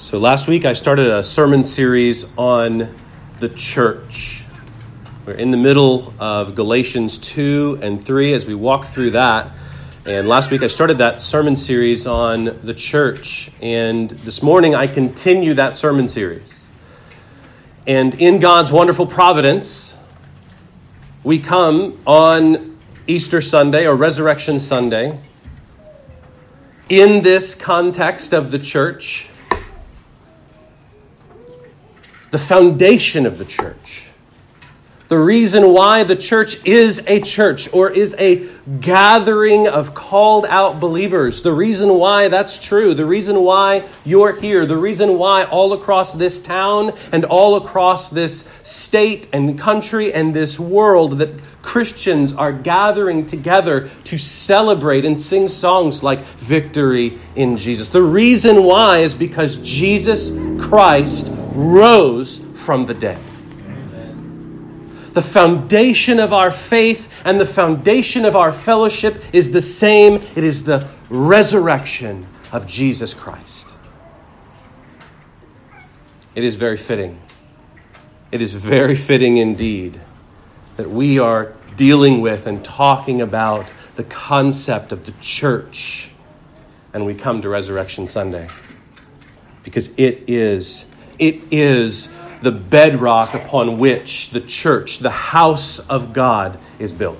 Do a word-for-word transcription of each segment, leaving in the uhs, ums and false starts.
So last week I started a sermon series on the church. We're in the middle of Galatians two and three as we walk through that. And last week I started that sermon series on the church. And this morning I continue that sermon series. And in God's wonderful providence, we come on Easter Sunday or Resurrection Sunday in this context of the church, the foundation of the church, the reason why the church is a church or is a gathering of called out believers, the reason why that's true, the reason why you're here, the reason why all across this town and all across this state and country and this world that Christians are gathering together to celebrate and sing songs like Victory in Jesus. The reason why is because Jesus Christ rose from the dead. The foundation of our faith and the foundation of our fellowship is the same. It is the resurrection of Jesus Christ. It is very fitting. It is very fitting indeed that we are dealing with and talking about the concept of the church, and we come to Resurrection Sunday because it is, it is the bedrock upon which the church, the house of God, is built.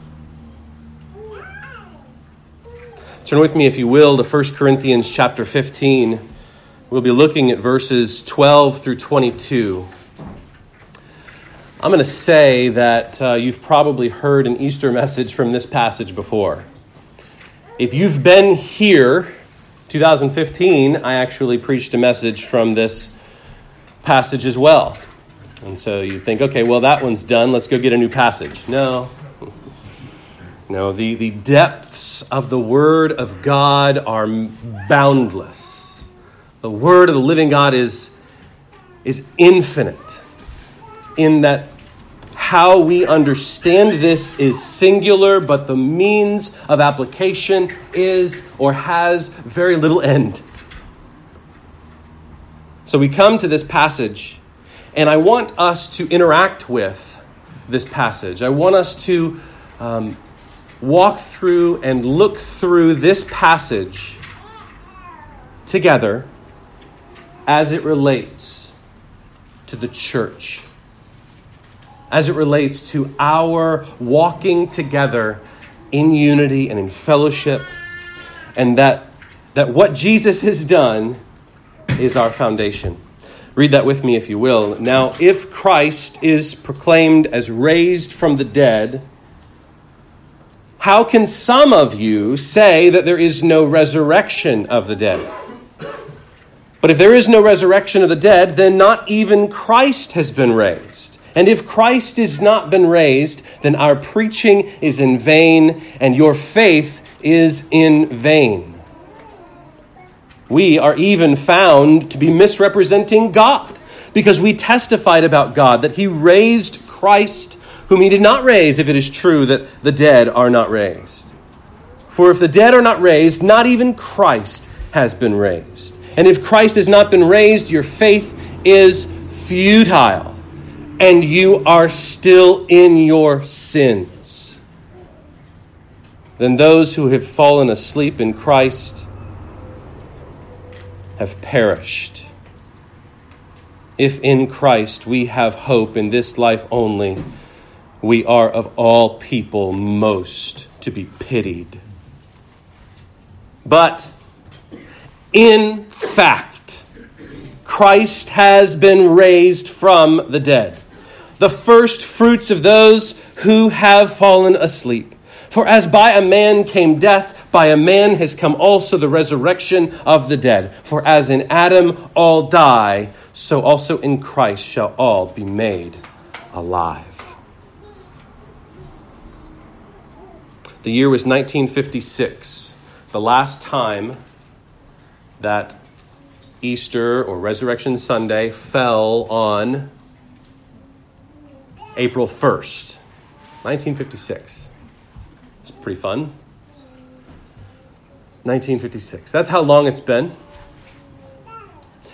Turn with me, if you will, to First Corinthians chapter fifteen. We'll be looking at verses twelve through twenty-two. I'm going to say that uh, you've probably heard an Easter message from this passage before. If you've been here, twenty fifteen, I actually preached a message from this passage as well. And so you think, okay, well, that one's done. Let's go get a new passage. No. No, the, the depths of the Word of God are boundless. The Word of the living God is, is infinite in that how we understand this is singular, but the means of application is or has very little end. So we come to this passage, and I want us to interact with this passage. I want us to um, walk through and look through this passage together as it relates to the church, as it relates to our walking together in unity and in fellowship, and that, that what Jesus has done is our foundation. Read that with me, if you will. Now, if Christ is proclaimed as raised from the dead, how can some of you say that there is no resurrection of the dead? But if there is no resurrection of the dead, then not even Christ has been raised. And if Christ has not been raised, then our preaching is in vain, and your faith is in vain. We are even found to be misrepresenting God, because we testified about God that he raised Christ, whom he did not raise, if it is true that the dead are not raised. For if the dead are not raised, not even Christ has been raised. And if Christ has not been raised, your faith is futile, and you are still in your sins. Then those who have fallen asleep in Christ have perished. If in Christ we have hope in this life only, we are of all people most to be pitied. But in fact, Christ has been raised from the dead, the first fruits of those who have fallen asleep. For as by a man came death, by a man has come also the resurrection of the dead. For as in Adam all die, so also in Christ shall all be made alive. The year was nineteen fifty-six, the last time that Easter or Resurrection Sunday fell on April first, nineteen fifty-six. It's pretty fun. nineteen fifty-six. That's how long it's been.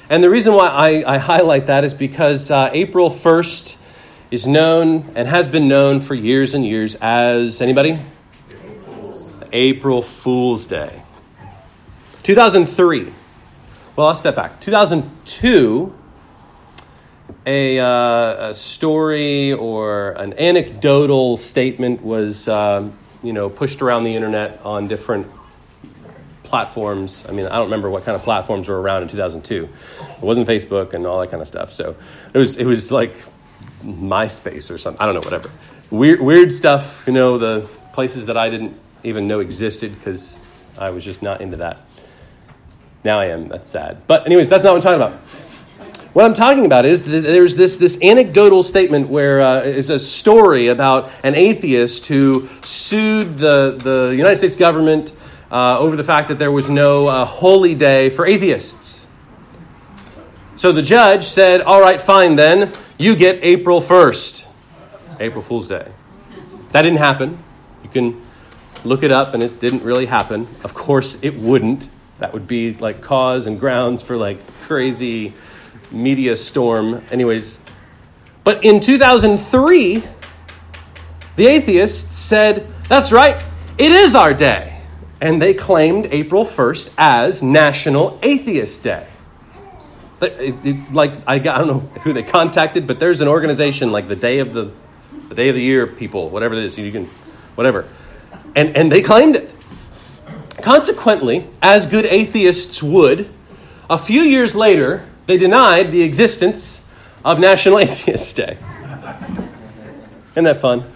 And the reason why I, I highlight that is because uh, April first is known and has been known for years and years as, anybody? April Fool's Day. two thousand three. Well, I'll step back. two thousand two, a, uh, a story or an anecdotal statement was, uh, you know, pushed around the internet on different platforms. I mean, I don't remember what kind of platforms were around in two thousand two. It wasn't Facebook and all that kind of stuff. So it was, it was like MySpace or something. I don't know, whatever. Weird, weird stuff. You know, the places that I didn't even know existed because I was just not into that. Now I am. That's sad. But anyways, that's not what I'm talking about. What I'm talking about is that there's this, this anecdotal statement where uh, is a story about an atheist who sued the, the United States government uh, over the fact that there was no uh, holy day for atheists. So the judge said, all right, fine then, you get April first, April Fool's Day. That didn't happen. You can look it up, and it didn't really happen. Of course, it wouldn't. That would be like cause and grounds for like crazy media storm. Anyways, but in two thousand three, the atheists said, that's right, it is our day. And they claimed April first as National Atheist Day. But it, it, like I, got, I don't know who they contacted, but there's an organization like the day of the the day of the year people, whatever it is, you can, whatever. And and they claimed it. Consequently, as good atheists would, a few years later, they denied the existence of National Atheist Day. Isn't that fun?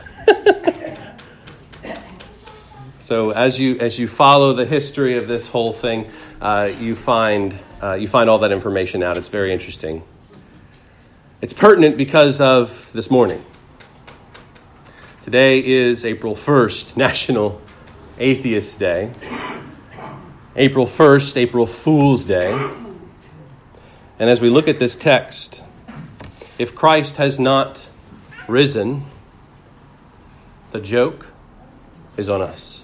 So as you as you follow the history of this whole thing, uh, you find uh, you find all that information out. It's very interesting. It's pertinent because of this morning. Today is April first, National Atheist Day. April first, April Fool's Day. And as we look at this text, if Christ has not risen, the joke is on us.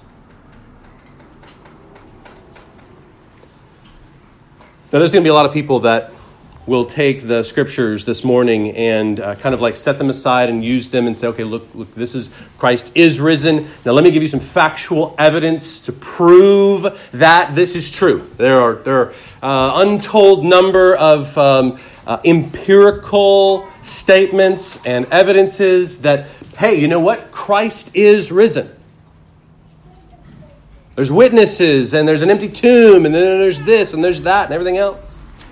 Now, there's going to be a lot of people that will take the scriptures this morning and uh, kind of like set them aside and use them and say, okay, look, look, this is, Christ is risen. Now let me give you some factual evidence to prove that this is true. There are there are uh, untold number of um, uh, empirical statements and evidences that, hey, you know what? Christ is risen. There's witnesses, and there's an empty tomb, and then there's this, and there's that, and everything else.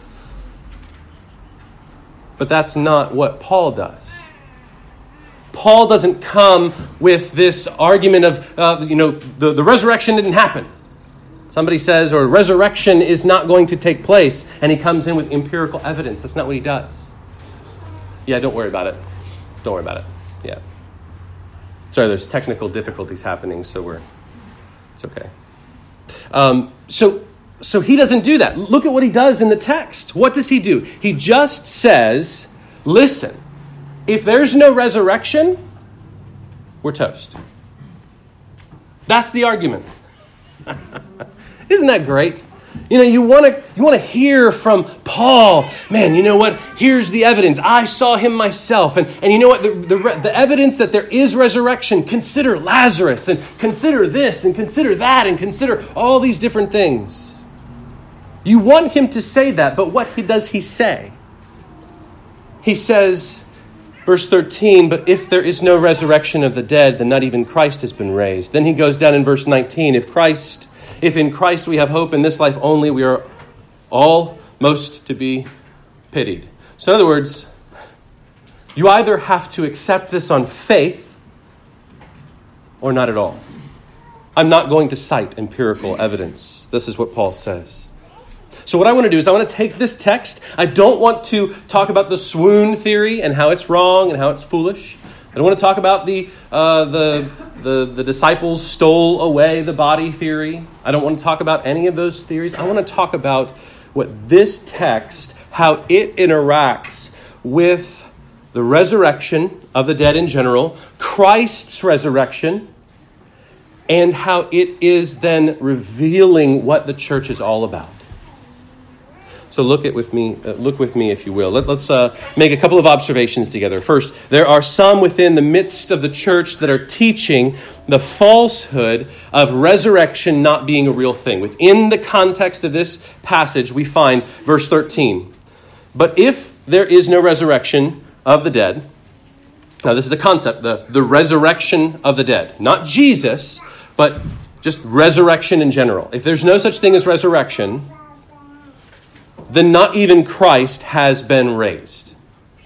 But that's not what Paul does. Paul doesn't come with this argument of, uh, you know, the, the resurrection didn't happen. Somebody says, or resurrection is not going to take place, and he comes in with empirical evidence. That's not what he does. Yeah, don't worry about it. Don't worry about it. Yeah. Sorry, there's technical difficulties happening, so we're, it's okay. Um, so... So he doesn't do that. Look at what he does in the text. What does he do? He just says, listen, if there's no resurrection, we're toast. That's the argument. Isn't that great? You know, you want to you want to hear from Paul. Man, you know what? Here's the evidence. I saw him myself. And, and you know what? The, the, the evidence that there is resurrection, consider Lazarus and consider this and consider that and consider all these different things. You want him to say that, but what does he say? He says, verse thirteen, but if there is no resurrection of the dead, then not even Christ has been raised. Then he goes down in verse nineteen, if Christ, if in Christ we have hope in this life only, we are all most to be pitied. So in other words, you either have to accept this on faith or not at all. I'm not going to cite empirical evidence. This is what Paul says. So what I want to do is I want to take this text. I don't want to talk about the swoon theory and how it's wrong and how it's foolish. I don't want to talk about the uh, the, the the disciples stole away the body theory. I don't want to talk about any of those theories. I want to talk about what this text, how it interacts with the resurrection of the dead in general, Christ's resurrection, and how it is then revealing what the church is all about. So look at with me, uh, look with me, if you will. Let, let's uh, make a couple of observations together. First, there are some within the midst of the church that are teaching the falsehood of resurrection not being a real thing. Within the context of this passage, we find verse thirteen. But if there is no resurrection of the dead, now this is a concept, the, the resurrection of the dead. Not Jesus, but just resurrection in general. If there's no such thing as resurrection, then not even Christ has been raised.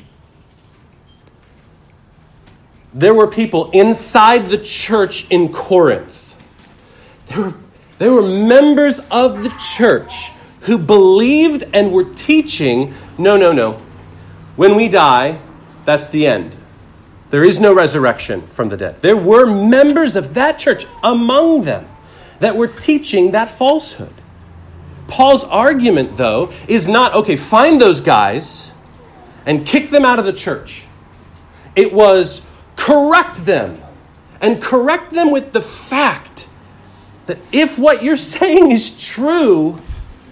There were people inside the church in Corinth. There were, there were members of the church who believed and were teaching, no, no, no. When we die, that's the end. There is no resurrection from the dead. There were members of that church among them that were teaching that falsehood. Paul's argument, though, is not, okay, find those guys and kick them out of the church. It was correct them, and correct them with the fact that if what you're saying is true,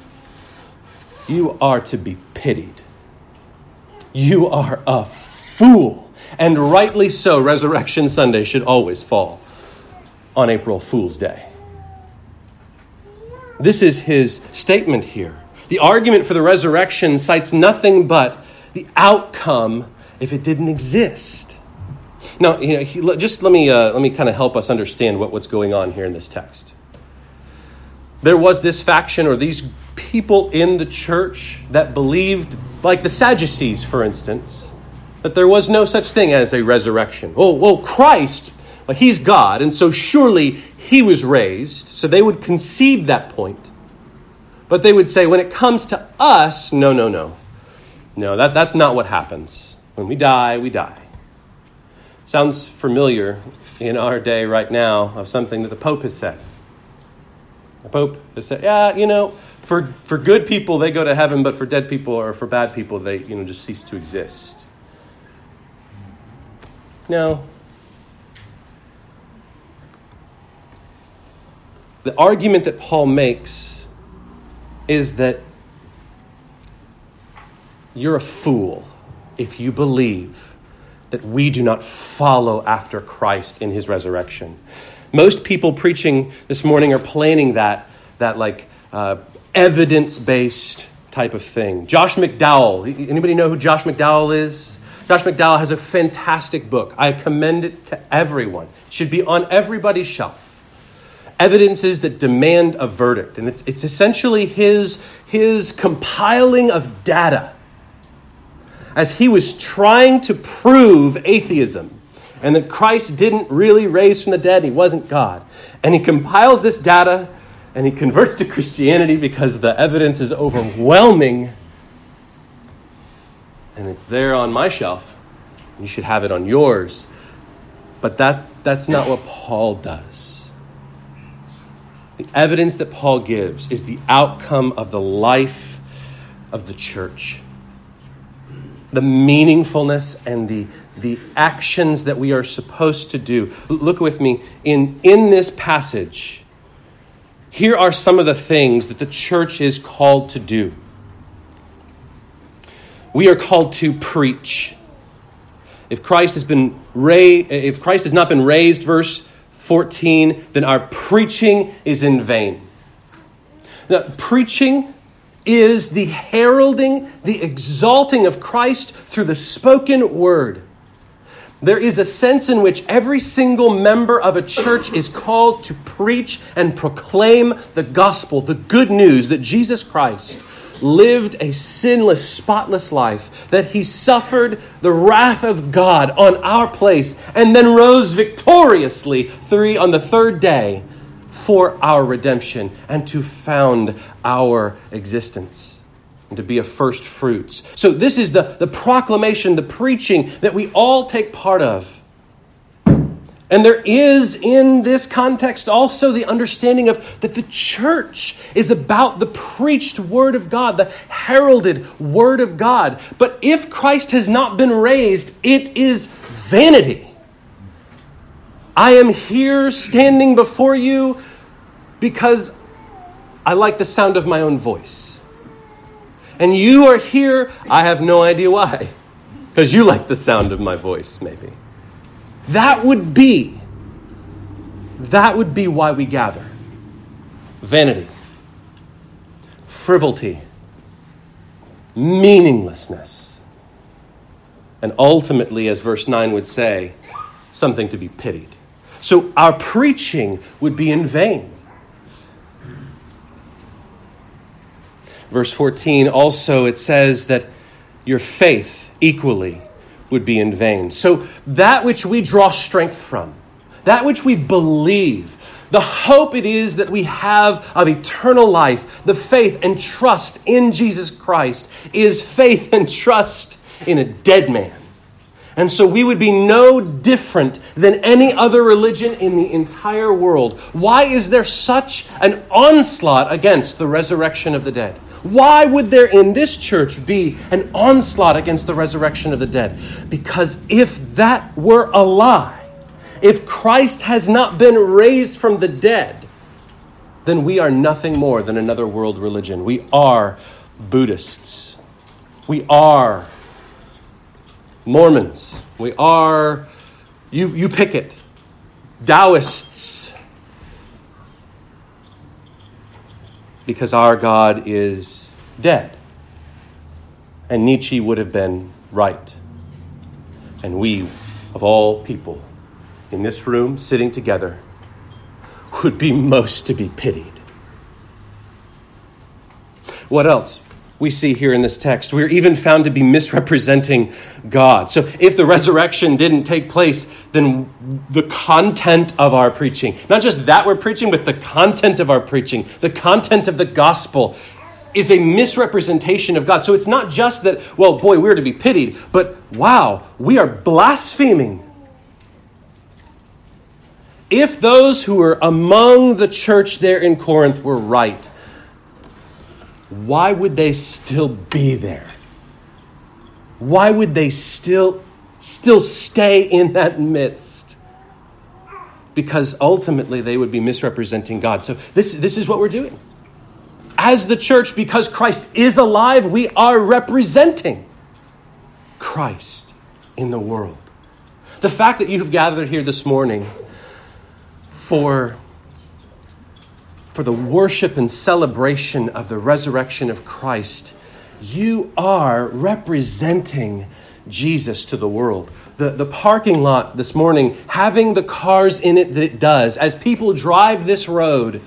you are to be pitied. You are a fool. And rightly so, Resurrection Sunday should always fall on April Fool's Day. This is his statement here. The argument for the resurrection cites nothing but the outcome if it didn't exist. Now, you know, he, just let me uh, let me kind of help us understand what, what's going on here in this text. There was this faction or these people in the church that believed, like the Sadducees, for instance, that there was no such thing as a resurrection. Oh, well, Christ, well, he's God, and so surely he was raised. So they would concede that point. But they would say, when it comes to us, no, no, no. No, that, that's not what happens. When we die, we die. Sounds familiar in our day right now of something that the Pope has said. The Pope has said, yeah, you know, for, for good people, they go to heaven, but for dead people or for bad people, they, you know, just cease to exist. No. The argument that Paul makes is that you're a fool if you believe that we do not follow after Christ in his resurrection. Most people preaching this morning are planning that, that like uh, evidence-based type of thing. Josh McDowell. Anybody know who Josh McDowell is? Josh McDowell has a fantastic book. I commend it to everyone. It should be on everybody's shelf. Evidences that demand a verdict. And it's it's essentially his, his compiling of data as he was trying to prove atheism and that Christ didn't really raise from the dead. He wasn't God. And he compiles this data and he converts to Christianity because the evidence is overwhelming. And it's there on my shelf. You should have it on yours. But that that's not what Paul does. The evidence that Paul gives is the outcome of the life of the church. The meaningfulness and the, the actions that we are supposed to do. Look with me. In, in this passage, here are some of the things that the church is called to do. We are called to preach. If Christ has been raised, if Christ has not been raised, verse fourteen, then our preaching is in vain. Now, preaching is the heralding, the exalting of Christ through the spoken word. There is a sense in which every single member of a church is called to preach and proclaim the gospel, the good news that Jesus Christ lived a sinless, spotless life, that he suffered the wrath of God on our place, and then rose victoriously three on the third day for our redemption and to found our existence and to be a first fruits. So this is the, the proclamation, the preaching that we all take part of. And there is in this context also the understanding of that the church is about the preached word of God, the heralded word of God. But if Christ has not been raised, it is vanity. I am here standing before you because I like the sound of my own voice. And you are here, I have no idea why. Because you like the sound of my voice, maybe. That would be, that would be why we gather. Vanity, frivolity, meaninglessness, and ultimately, as verse nine would say, something to be pitied. So our preaching would be in vain. Verse fourteen, also it says that your faith equally would be in vain. So that which we draw strength from, that which we believe, the hope it is that we have of eternal life, the faith and trust in Jesus Christ, is faith and trust in a dead man. And so we would be no different than any other religion in the entire world. Why is there such an onslaught against the resurrection of the dead? Why would there in this church be an onslaught against the resurrection of the dead? Because if that were a lie, if Christ has not been raised from the dead, then we are nothing more than another world religion. We are Buddhists. We are Mormons. We are, you, you pick it, Taoists. Because our God is dead. And Nietzsche would have been right. And we, of all people, in this room, sitting together, would be most to be pitied. What else we see here in this text? We're even found to be misrepresenting God. So if the resurrection didn't take place, then the content of our preaching, not just that we're preaching, but the content of our preaching, the content of the gospel is a misrepresentation of God. So it's not just that, well, boy, we're to be pitied, but wow, we are blaspheming. If those who were among the church there in Corinth were right, why would they still be there? Why would they still, still stay in that midst? Because ultimately they would be misrepresenting God. So this, this is what we're doing. As the church, because Christ is alive, we are representing Christ in the world. The fact that you've gathered here this morning for, for the worship and celebration of the resurrection of Christ, you are representing Jesus to the world. The, the parking lot this morning, having the cars in it that it does, as people drive this road,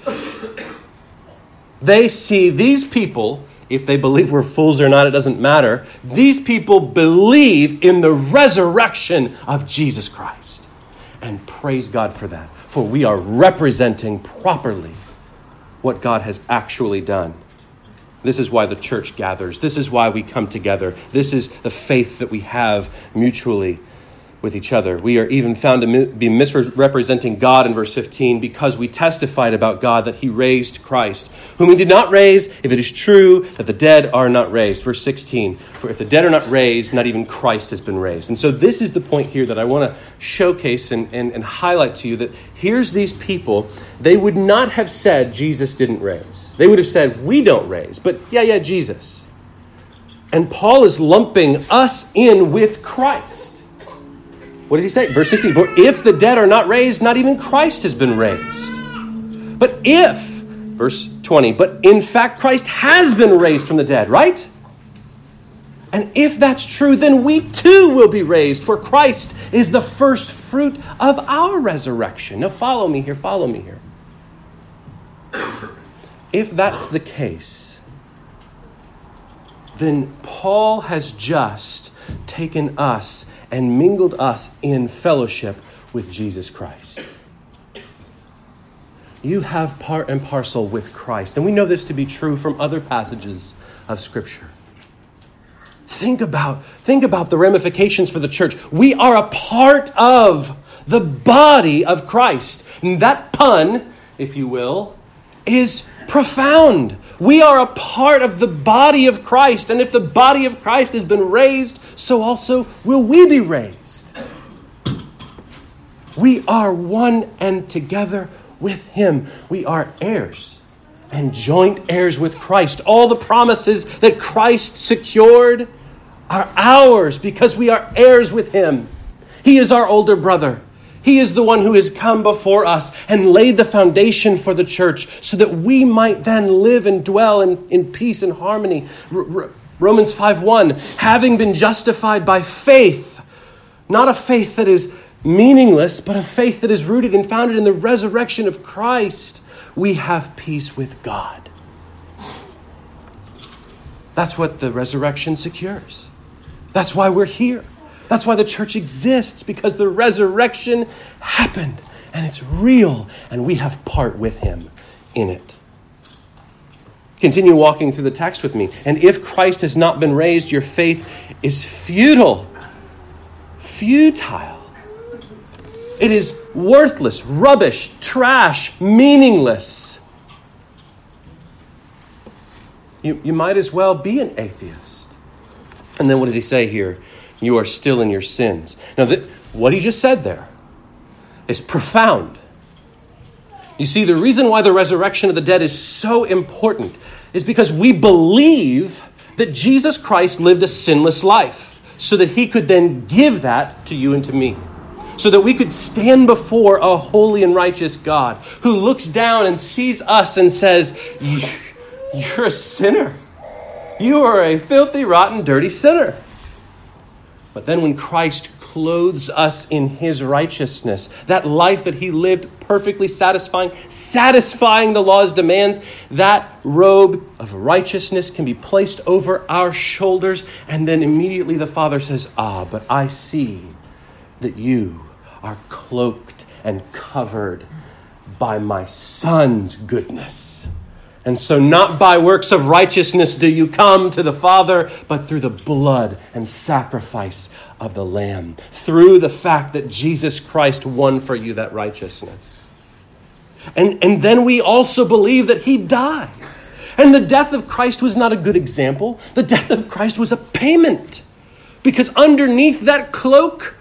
they see these people, if they believe we're fools or not, it doesn't matter. These people believe in the resurrection of Jesus Christ. And praise God for that. For we are representing properly what God has actually done. This is why the church gathers. This is why we come together. This is the faith that we have mutually with each other. We are even found to be misrepresenting God in verse fifteen because we testified about God that he raised Christ, whom he did not raise, if it is true that the dead are not raised. Verse sixteen, for if the dead are not raised, not even Christ has been raised. And so this is the point here that I want to showcase and, and, and highlight to you, that here's these people, they would not have said Jesus didn't raise. They would have said, we don't raise, but yeah, yeah, Jesus. And Paul is lumping us in with Christ. What does he say? Verse sixteen, for if the dead are not raised, not even Christ has been raised. But if, verse twenty, but in fact Christ has been raised from the dead, right? And if that's true, then we too will be raised, for Christ is the first fruit of our resurrection. Now follow me here, follow me here. If that's the case, then Paul has just taken us and mingled us in fellowship with Jesus Christ. You have part and parcel with Christ. And we know this to be true from other passages of Scripture. Think about, think about the ramifications for the church. We are a part of the body of Christ. And that pun, if you will, is profound. We are a part of the body of Christ. And if the body of Christ has been raised, so also will we be raised. We are one and together with him. We are heirs and joint heirs with Christ. All the promises that Christ secured are ours because we are heirs with him. He is our older brother. He is the one who has come before us and laid the foundation for the church so that we might then live and dwell in, in peace and harmony. R- R- Romans five one, having been justified by faith, not a faith that is meaningless, but a faith that is rooted and founded in the resurrection of Christ, we have peace with God. That's what the resurrection secures. That's why we're here. That's why the church exists, because the resurrection happened and it's real and we have part with him in it. Continue walking through the text with me. And if Christ has not been raised, your faith is futile. Futile. It is worthless, rubbish, trash, meaningless. You, you might as well be an atheist. And then what does he say here? You are still in your sins. Now, th- what he just said there is profound. You see, the reason why the resurrection of the dead is so important is because we believe that Jesus Christ lived a sinless life so that he could then give that to you and to me. So that we could stand before a holy and righteous God who looks down and sees us and says, you're a sinner. You are a filthy, rotten, dirty sinner. But then when Christ clothes us in his righteousness, that life that he lived perfectly satisfying, satisfying the law's demands, that robe of righteousness can be placed over our shoulders. And then immediately the Father says, ah, but I see that you are cloaked and covered by my Son's goodness. And so not by works of righteousness do you come to the Father, but through the blood and sacrifice of the Lamb. Through the fact that Jesus Christ won for you that righteousness. And, and then we also believe that he died. And the death of Christ was not a good example. The death of Christ was a payment. Because underneath that cloak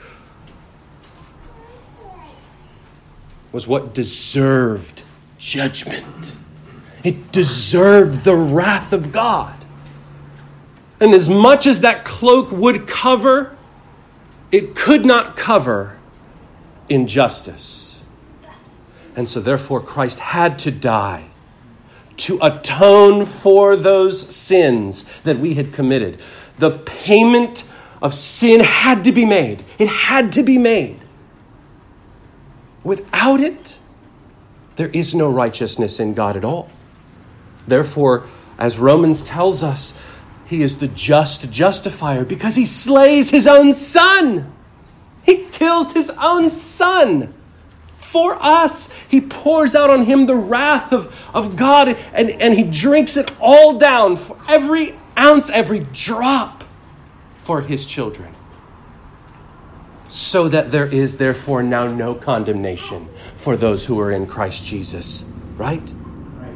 was what deserved judgment. It deserved the wrath of God. And as much as that cloak would cover, it could not cover injustice. And so therefore Christ had to die to atone for those sins that we had committed. The payment of sin had to be made. It had to be made. Without it, there is no righteousness in God at all. Therefore, as Romans tells us, he is the just justifier because he slays his own son. He kills his own son for us. He pours out on him the wrath of, of God and, and he drinks it all down for every ounce, every drop for his children. So that there is therefore now no condemnation for those who are in Christ Jesus. Right? Right.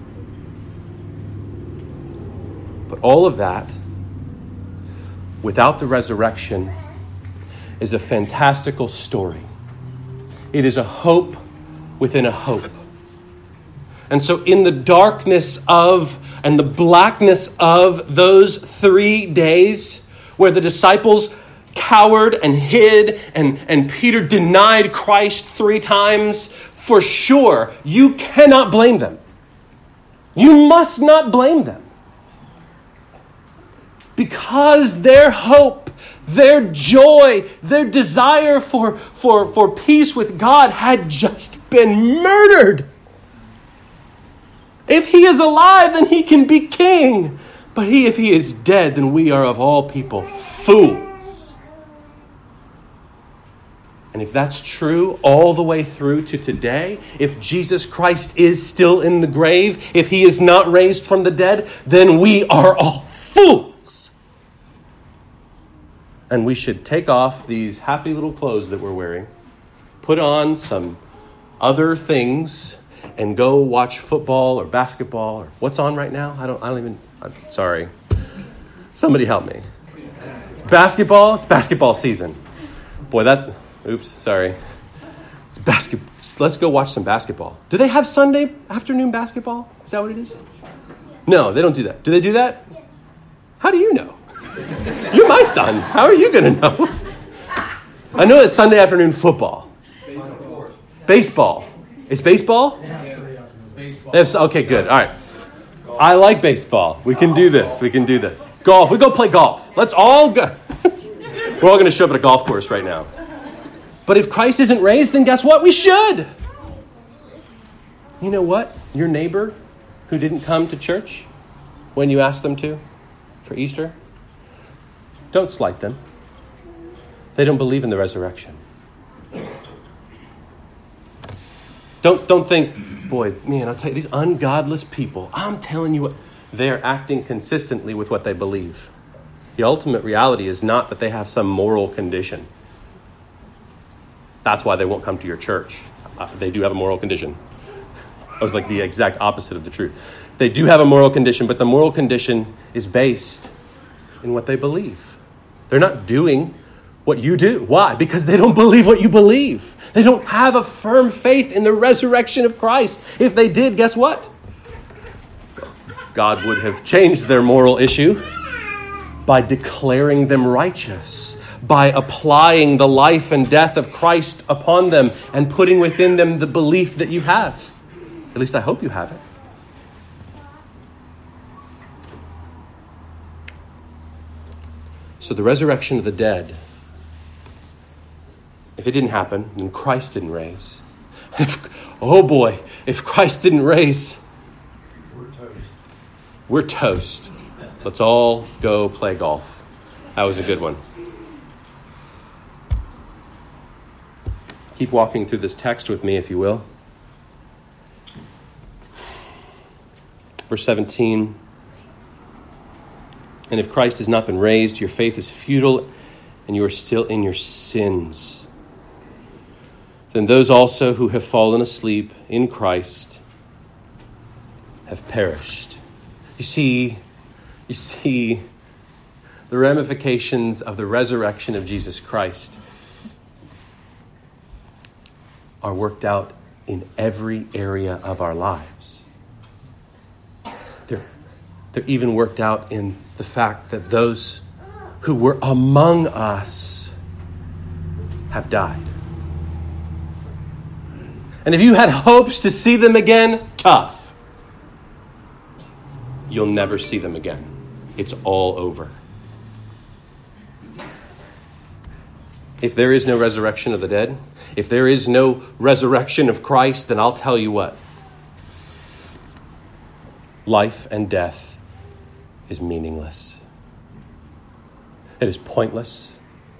But all of that, without the resurrection, is a fantastical story. It is a hope within a hope. And so in the darkness of and the blackness of those three days where the disciples cowered and hid and, and Peter denied Christ three times, for sure, you cannot blame them. You must not blame them. Because their hope, their joy, their desire for, for, for peace with God had just been murdered. If he is alive, then he can be king. But he, if he is dead, then we are of all people fools. And if that's true all the way through to today, if Jesus Christ is still in the grave, if he is not raised from the dead, then we are all fools. And we should take off these happy little clothes that we're wearing, put on some other things, and go watch football or basketball or what's on right now? I don't I don't even I'm sorry. Somebody help me. Basketball? It's basketball season. Boy, that oops, sorry. It's Basket. Let's go watch some basketball. Do they have Sunday afternoon basketball? Is that what it is? No, they don't do that. Do they do that? How do you know? You're my son. How are you going to know? I know it's Sunday afternoon football. Baseball. Baseball. It's baseball? Baseball. They have, okay, good. All right. I like baseball. We can do this. We can do this. Golf. We go play golf. Let's all go. We're all going to show up at a golf course right now. But if Christ isn't raised, then guess what? We should. You know what? Your neighbor who didn't come to church when you asked them to for Easter, don't slight them. They don't believe in the resurrection. Don't, don't think, boy, man, I'll tell you, these ungodless people, I'm telling you what, they're acting consistently with what they believe. The ultimate reality is not that they have some moral condition. That's why they won't come to your church. Uh, they do have a moral condition. That was like the exact opposite of the truth. They do have a moral condition, but the moral condition is based in what they believe. They're not doing what you do. Why? Because they don't believe what you believe. They don't have a firm faith in the resurrection of Christ. If they did, guess what? God would have changed their moral issue by declaring them righteous, by applying the life and death of Christ upon them and putting within them the belief that you have. At least I hope you have it. So the resurrection of the dead, if it didn't happen, then Christ didn't raise. If, oh boy, if Christ didn't raise, we're toast. We're toast. Let's all go play golf. That was a good one. Keep walking through this text with me, if you will. Verse seventeen. And if Christ has not been raised, your faith is futile and you are still in your sins. Then those also who have fallen asleep in Christ have perished. You see, you see the ramifications of the resurrection of Jesus Christ are worked out in every area of our lives. They're, they're even worked out in the fact that those who were among us have died. And if you had hopes to see them again, tough. You'll never see them again. It's all over. If there is no resurrection of the dead, if there is no resurrection of Christ, then I'll tell you what. Life and death is meaningless. It is pointless.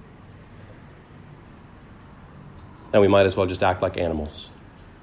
And we might as well just act like animals.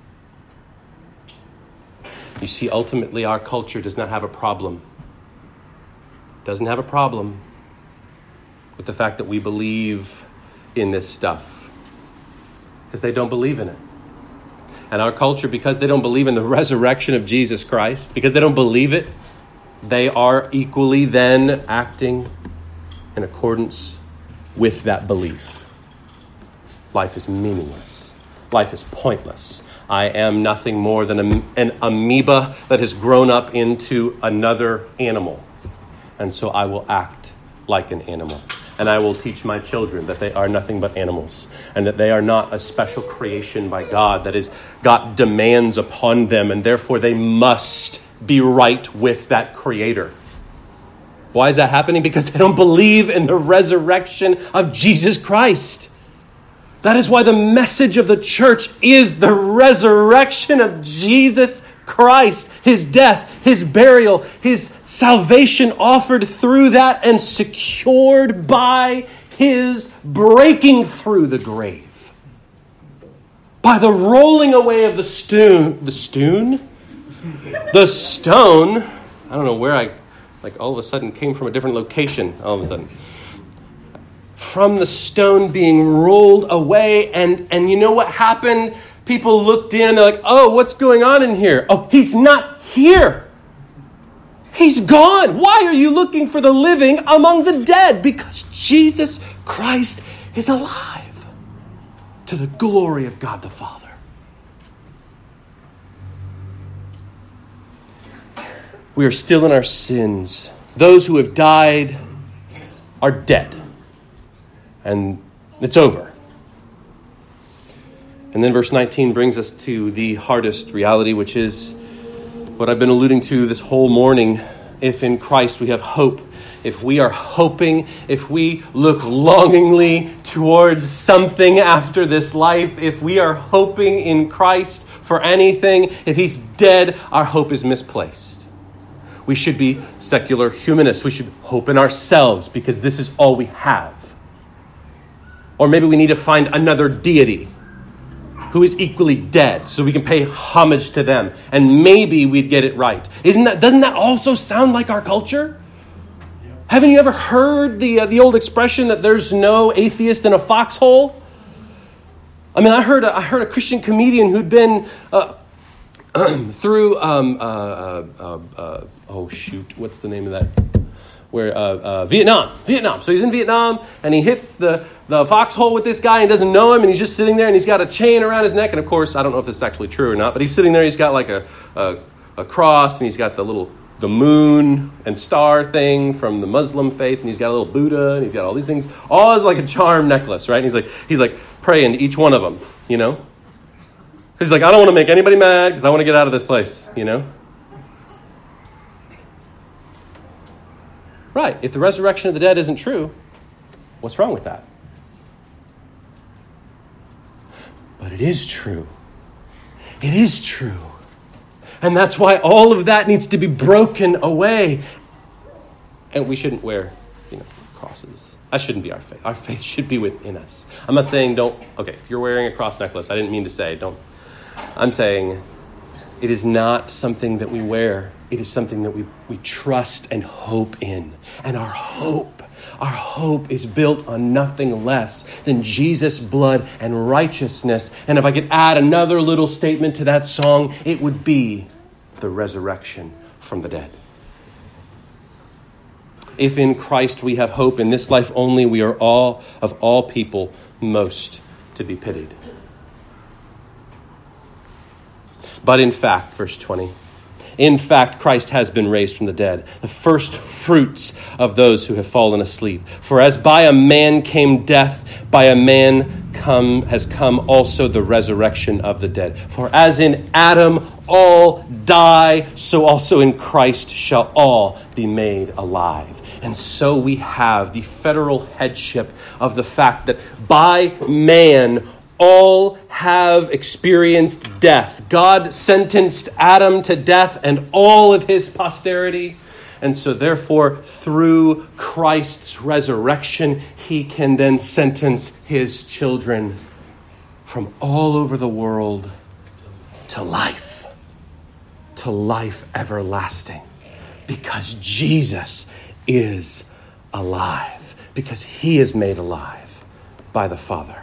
You see, ultimately, our culture does not have a problem. Doesn't have a problem with the fact that we believe in this stuff. Because they don't believe in it. And our culture, because they don't believe in the resurrection of Jesus Christ, because they don't believe it, they are equally then acting in accordance with that belief. Life is meaningless. Life is pointless. I am nothing more than a, an amoeba that has grown up into another animal. And so I will act like an animal. And I will teach my children that they are nothing but animals and that they are not a special creation by God that has got demands upon them, and therefore they must be right with that creator. Why is that happening? Because they don't believe in the resurrection of Jesus Christ. That is why the message of the church is the resurrection of Jesus Christ, his death, his burial, his salvation offered through that and secured by his breaking through the grave. By the rolling away of the stone, the stone? The stone, I don't know where I, like all of a sudden came from a different location all of a sudden. From the stone being rolled away, and, and you know what happened? People looked in and they're like, oh, what's going on in here? Oh, he's not here. He's gone. Why are you looking for the living among the dead? Because Jesus Christ is alive to the glory of God the Father. We are still in our sins. Those who have died are dead. And it's over. And then verse nineteen brings us to the hardest reality, which is what I've been alluding to this whole morning. If in Christ we have hope, if we are hoping, if we look longingly towards something after this life, if we are hoping in Christ for anything, if he's dead, our hope is misplaced. We should be secular humanists. We should hope in ourselves because this is all we have. Or maybe we need to find another deity who is equally dead so we can pay homage to them. And maybe we'd get it right. Isn't that, doesn't that also sound like our culture? Yeah. Haven't you ever heard the, uh, the old expression that there's no atheist in a foxhole? I mean, I heard a, I heard a Christian comedian who'd been uh, through, um, uh, uh, uh, uh, oh shoot, what's the name of that? Where uh, uh, Vietnam, Vietnam. So he's in Vietnam, and he hits the, the foxhole with this guy, and he doesn't know him, and he's just sitting there, and he's got a chain around his neck, and of course, I don't know if this is actually true or not, but he's sitting there, he's got like a, a, a cross, and he's got the little, the moon and star thing from the Muslim faith, and he's got a little Buddha, and he's got all these things, all is like a charm necklace, right? And he's like, he's like praying to each one of them, you know? Because he's like, I don't want to make anybody mad, because I want to get out of this place, you know? Right, if the resurrection of the dead isn't true, what's wrong with that? But it is true. It is true. And that's why all of that needs to be broken away. And we shouldn't wear, you know, crosses. That shouldn't be our faith. Our faith should be within us. I'm not saying don't, okay, if you're wearing a cross necklace, I didn't mean to say don't. I'm saying it is not something that we wear. It is something that we, we trust and hope in. And our hope, our hope is built on nothing less than Jesus' blood and righteousness. And if I could add another little statement to that song, it would be the resurrection from the dead. If in Christ we have hope in this life only, we are all, of all people, most to be pitied. But in fact, verse twenty, in fact, Christ has been raised from the dead, the first fruits of those who have fallen asleep. For as by a man came death, by a man come has come also the resurrection of the dead. For as in Adam all die, so also in Christ shall all be made alive. And so we have the federal headship of the fact that by man all have experienced death. God sentenced Adam to death and all of his posterity. And so therefore, through Christ's resurrection, he can then sentence his children from all over the world to life, to life everlasting. Because Jesus is alive, because he is made alive by the Father.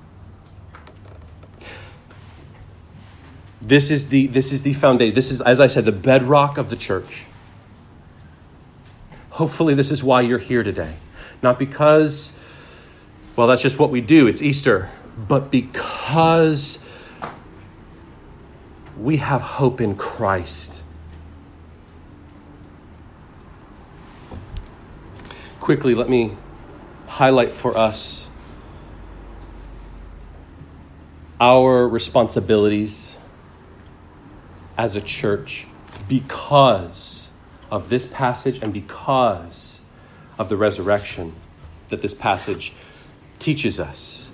This is the this is the foundation. This is, as I said, the bedrock of the church. Hopefully this is why you're here today. Not because, well, that's just what we do. It's Easter. But because we have hope in Christ. Quickly, let me highlight for us our responsibilities as a church because of this passage and because of the resurrection that this passage teaches us.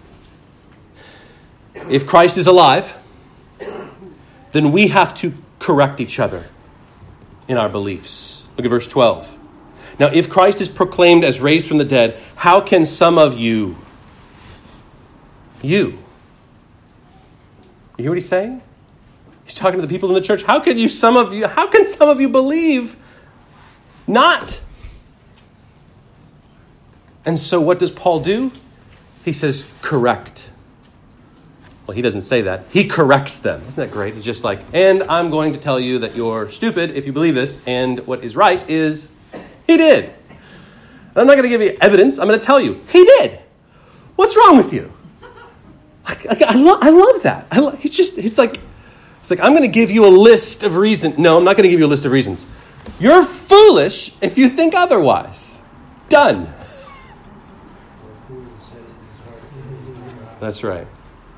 If Christ is alive, then we have to correct each other in our beliefs. Look at verse twelve. Now, if Christ is proclaimed as raised from the dead, how can some of you, you, you hear what he's saying? He's talking to the people in the church. How can you, some of you, how can some of you believe not? And so what does Paul do? He says, correct. Well, he doesn't say that. He corrects them. Isn't that great? It's just like, and I'm going to tell you that you're stupid if you believe this. And what is right is, he did. And I'm not going to give you evidence. I'm going to tell you, he did. What's wrong with you? I, I, I, lo- I love that. I lo- he's just, he's like, It's like, I'm going to give you a list of reasons. No, I'm not going to give you a list of reasons. You're foolish if you think otherwise. Done. That's right.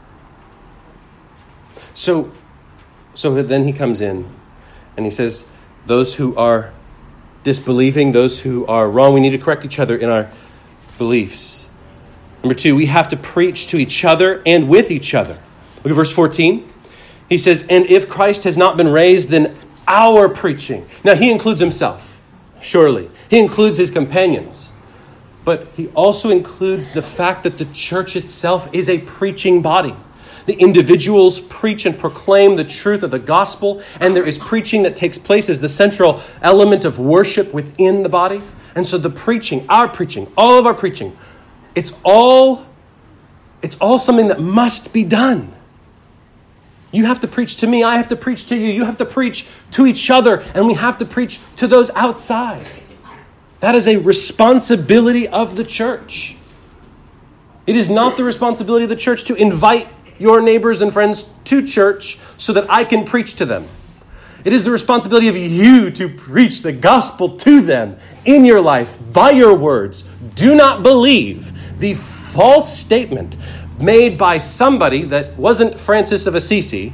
So, so then he comes in and he says, those who are disbelieving, those who are wrong, we need to correct each other in our beliefs. Number two, we have to preach to each other and with each other. Look at verse fourteen. He says, and if Christ has not been raised, then our preaching. Now, he includes himself, surely. He includes his companions. But he also includes the fact that the church itself is a preaching body. The individuals preach and proclaim the truth of the gospel, and there is preaching that takes place as the central element of worship within the body. And so the preaching, our preaching, all of our preaching, it's all, it's all something that must be done. You have to preach to me, I have to preach to you, you have to preach to each other, and we have to preach to those outside. That is a responsibility of the church. It is not the responsibility of the church to invite your neighbors and friends to church so that I can preach to them. It is the responsibility of you to preach the gospel to them in your life, by your words. Do not believe the false statement made by somebody that wasn't Francis of Assisi.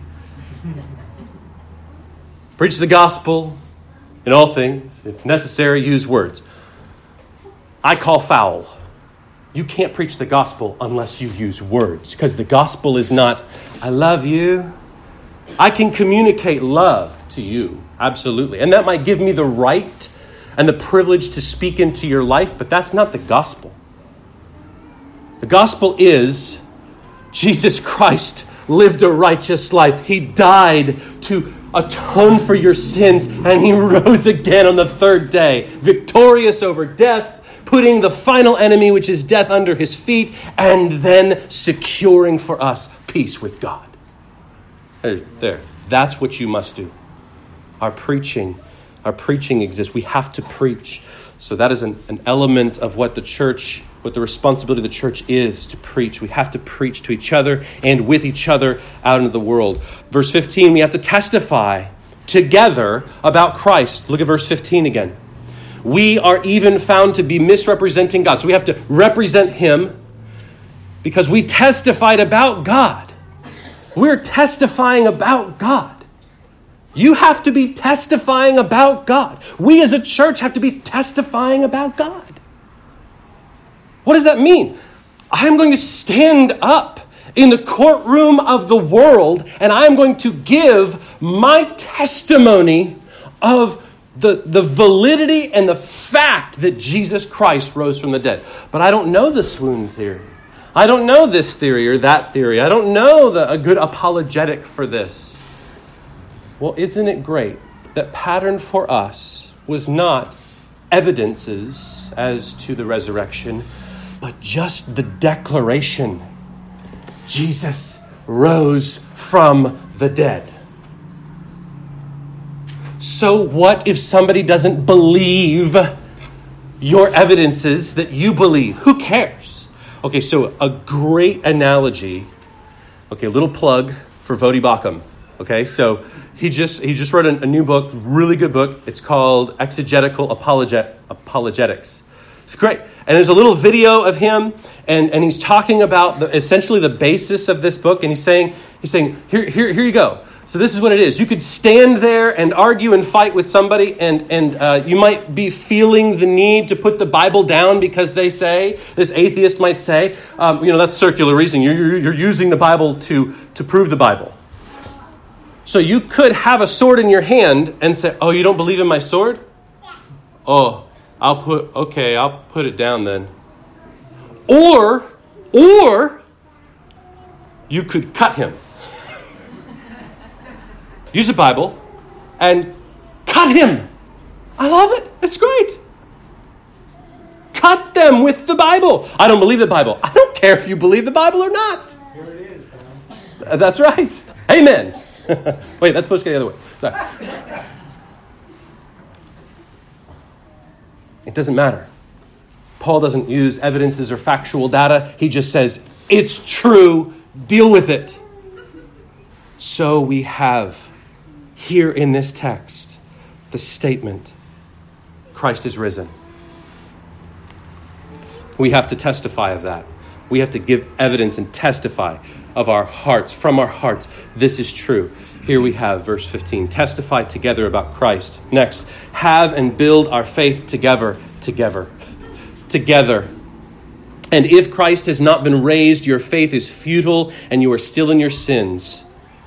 Preach the gospel in all things. If necessary, use words. I call foul. You can't preach the gospel unless you use words, because the gospel is not, I love you. I can communicate love to you, absolutely. And that might give me the right and the privilege to speak into your life, but that's not the gospel. The gospel is Jesus Christ lived a righteous life. He died to atone for your sins, and he rose again on the third day, victorious over death, putting the final enemy, which is death, under his feet, and then securing for us peace with God. There, there. That's what you must do. Our preaching, our preaching exists. We have to preach. So that is an, an element of what the church, what the responsibility of the church is, to preach. We have to preach to each other and with each other out into the world. Verse fifteen, we have to testify together about Christ. Look at verse fifteen again. We are even found to be misrepresenting God. So we have to represent him because we testified about God. We're testifying about God. You have to be testifying about God. We as a church have to be testifying about God. What does that mean? I'm going to stand up in the courtroom of the world and I'm going to give my testimony of the, the validity and the fact that Jesus Christ rose from the dead. But I don't know the swoon theory. I don't know this theory or that theory. I don't know the, a good apologetic for this. Well, isn't it great that pattern for us was not evidences as to the resurrection, but just the declaration, Jesus rose from the dead. So what if somebody doesn't believe your evidences that you believe? Who cares? Okay, so a great analogy. Okay, a little plug for Voddie Baucham. Okay, so he just he just wrote a, a new book, really good book. It's called Exegetical Apologet, Apologetics. It's great. And there's a little video of him, and, and he's talking about the, essentially the basis of this book, and he's saying, he's saying, here, here, here you go. So this is what it is. You could stand there and argue and fight with somebody, and, and uh, you might be feeling the need to put the Bible down because they say, this atheist might say, um, you know, that's circular reasoning. You're, you're using the Bible to, to prove the Bible. So you could have a sword in your hand and say, oh, you don't believe in my sword? Yeah. Oh, I'll put, okay, I'll put it down then. Or, or, you could cut him. Use a Bible and cut him. I love it. It's great. Cut them with the Bible. I don't believe the Bible. I don't care if you believe the Bible or not. Here it is, Tom. That's right. Amen. Wait, that's supposed to go the other way. Sorry. It doesn't matter. Paul doesn't use evidences or factual data. He just says, it's true. Deal with it. So we have here in this text the statement, Christ is risen. We have to testify of that. We have to give evidence and testify of our hearts, from our hearts. This is true. Here we have verse fifteen. Testify together about Christ. Next, have and build our faith together, together, together. And if Christ has not been raised, your faith is futile and you are still in your sins.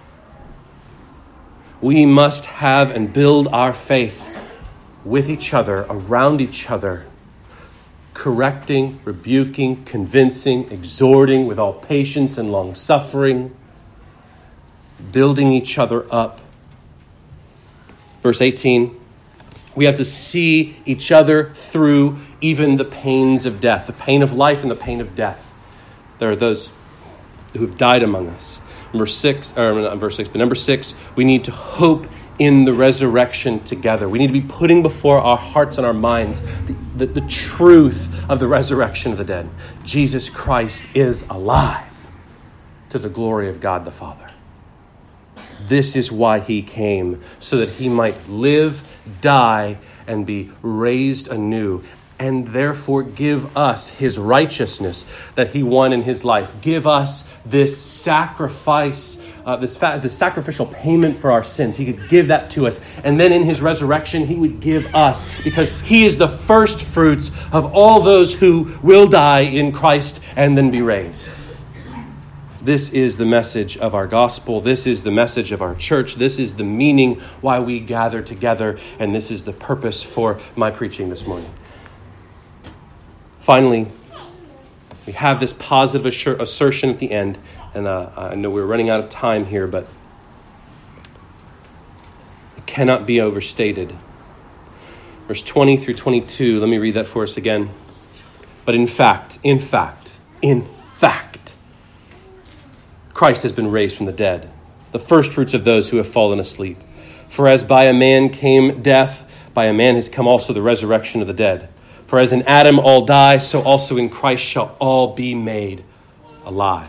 We must have and build our faith with each other, around each other, correcting, rebuking, convincing, exhorting with all patience and long-suffering, building each other up. Verse eighteen, we have to see each other through even the pains of death, the pain of life and the pain of death. There are those who have died among us. Number six, or not verse six, but number six, we need to hope in the resurrection together. We need to be putting before our hearts and our minds the, the, the truth of the resurrection of the dead. Jesus Christ is alive, to the glory of God the Father. This is why he came, so that he might live, die, and be raised anew, and therefore give us his righteousness that he won in his life. Give us this sacrifice, uh, this, fa- this sacrificial payment for our sins. He could give that to us. And then in his resurrection, he would give us, because he is the first fruits of all those who will die in Christ and then be raised. This is the message of our gospel. This is the message of our church. This is the meaning why we gather together. And this is the purpose for my preaching this morning. Finally, we have this positive assur- assertion at the end. And uh, I know we're running out of time here, but it cannot be overstated. Verse twenty through twenty-two, let me read that for us again. But in fact, in fact, in fact, Christ has been raised from the dead, the first fruits of those who have fallen asleep. For as by a man came death, by a man has come also the resurrection of the dead. For as in Adam all die, so also in Christ shall all be made alive.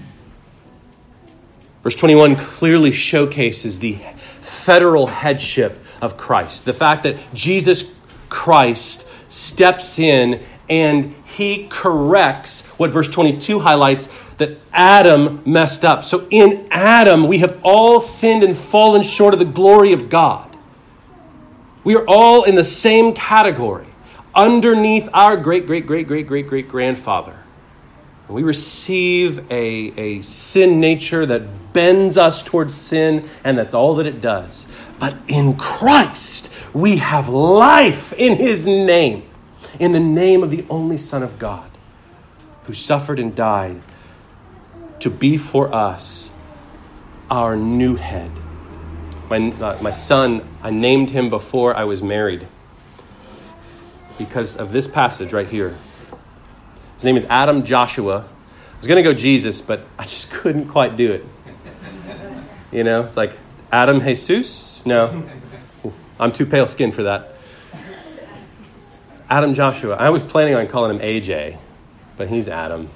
Verse twenty-one clearly showcases the federal headship of Christ. The fact that Jesus Christ steps in and he corrects what verse twenty-two highlights, that Adam messed up. So in Adam, we have all sinned and fallen short of the glory of God. We are all in the same category, underneath our great, great, great, great, great, great grandfather. And we receive a, a sin nature that bends us towards sin, and that's all that it does. But in Christ, we have life in his name, in the name of the only Son of God, who suffered and died to be for us our new head. My, uh, my son, I named him before I was married because of this passage right here. His name is Adam Joshua. I was going to go Jesus, but I just couldn't quite do it. You know, it's like Adam Jesus? No, I'm too pale skinned for that. Adam Joshua. I was planning on calling him A J, but he's Adam.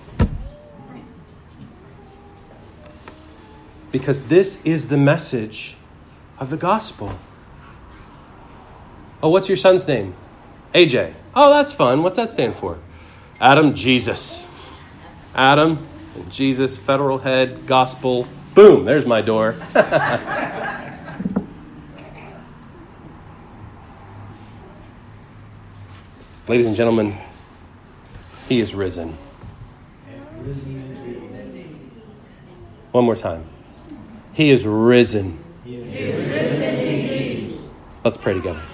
Because this is the message of the gospel. Oh, what's your son's name? A J. Oh, that's fun. What's that stand for? Adam Jesus. Adam and Jesus, federal head, gospel. Boom, there's my door. Ladies and gentlemen, he is risen. One more time. He is risen. He is risen indeed. Let's pray together.